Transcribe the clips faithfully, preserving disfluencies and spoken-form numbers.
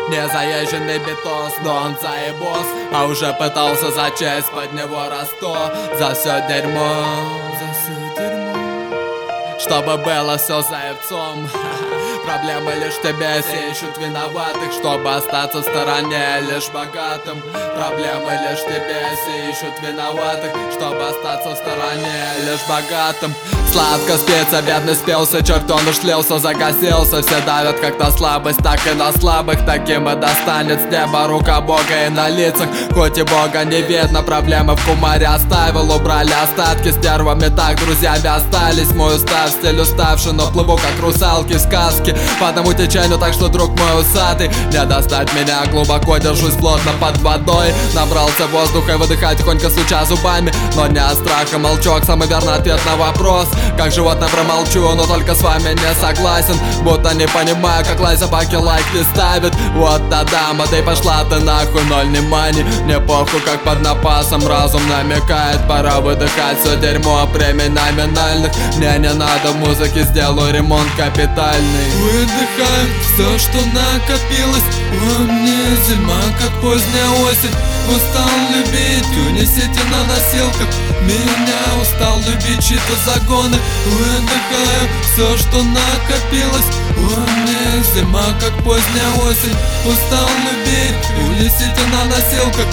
Незаезженный битос, но он заебос, а уже пытался зачесть под него раз-сто. За все дерьмо, за все дерьмо, чтобы было все заебцом. Проблемы лишь в тебе, все ищут виноватых, чтобы остаться в стороне лишь богатым. Проблемы лишь в тебе, все ищут виноватых, чтобы остаться в стороне лишь богатым. Сладко спится, бедный спелся, черт он уж слился, загасился. Все давят как на слабость, так и на слабых. Таким и достанет с неба рука Бога и на лицах. Хоть и Бога не видно, проблемы в кумаре оставил. Убрали остатки, стервами так друзьями остались. Мой устав, стиль уставший, но плыву как русалки в сказке по одному течению, так что, друг мой усатый, не достать меня глубоко, держусь плотно под водой. Набрался воздуха и выдыхаю тихонько, стуча зубами. Но не от страха молчок, самый верный ответ на вопрос. Как животное промолчу, но только с вами не согласен. Будто не понимаю, как лай собаки лайк не ставит. Вот та дама, да и пошла ты нахуй, ноль внимания. Мне похуй, как под напасом разум намекает. Пора выдыхать все дерьмо премий номинальных. Мне не надо музыки, сделаю ремонт капитальный. Выдыхаю все, что накопилось во мне. Зима, как поздняя осень. Устал любить, унесите на носилках меня. Устал любить чьи-то загоны. Выдыхаю все, что накопилось во мне. Зима, как поздняя осень. Устал любить, унесите на носилках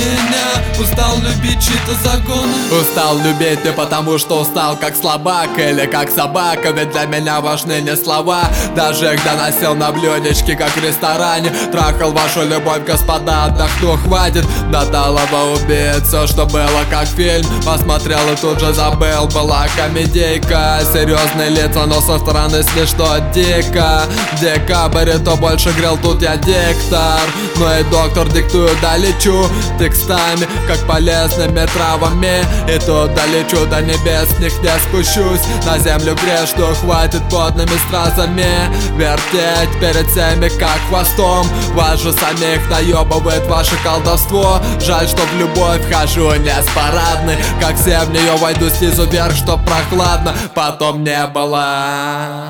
меня. Устал любить чьи-то загоны. Устал любить не потому, что устал как слабак или как собака. Ведь для меня важны не слова. Даже их доносил на блюдечке, как в ресторане. Трахал вашу любовь, господа, отдохну, хватит. До талого убить все, что было как фильм. Посмотрел и тут же забыл, была комедейка. Серьезные лица, но со стороны смешно дико. Декабрь, то больше грел, тут я диктор. Но и доктор диктую, долечу текстами, как полезными травами. И тут долечу до небес, с них не спущусь. На землю грешную хватит подными стразами вертеть перед всеми как хвостом. Вас же самих наебывает ваше колдовство. Жаль, что в любовь хожу не с парадной. Как все в нее войду снизу вверх, чтоб прохладно потом не было.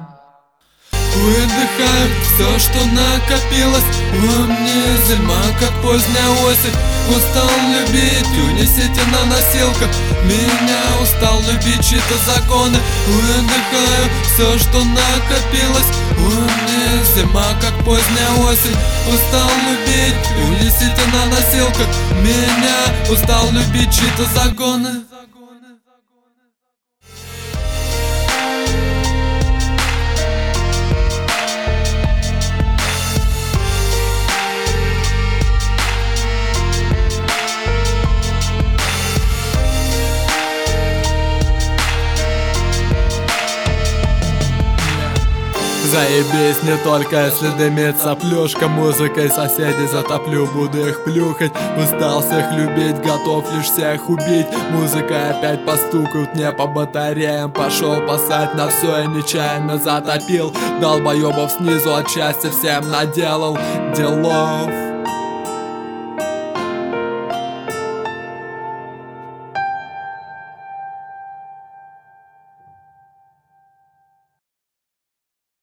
Выдыхаю все, что накопилось во мне. Зима, как поздняя осень. Устал любить, унесите на носилках меня. Устал любить чьи-то законы. Выдыхаю все, что накопилось во мне. Зима, как поздняя осень. Устал любить, унесите на носилках меня. Устал любить чьи-то загоны. Заебись, не только если дымит соплюшка. Музыкой соседей затоплю, буду их плюхать. Устал всех любить, готов лишь всех убить. Музыка опять постукают мне по батареям. Пошел пасать на все и нечаянно затопил. Долбоебов снизу от счастья всем наделал делов.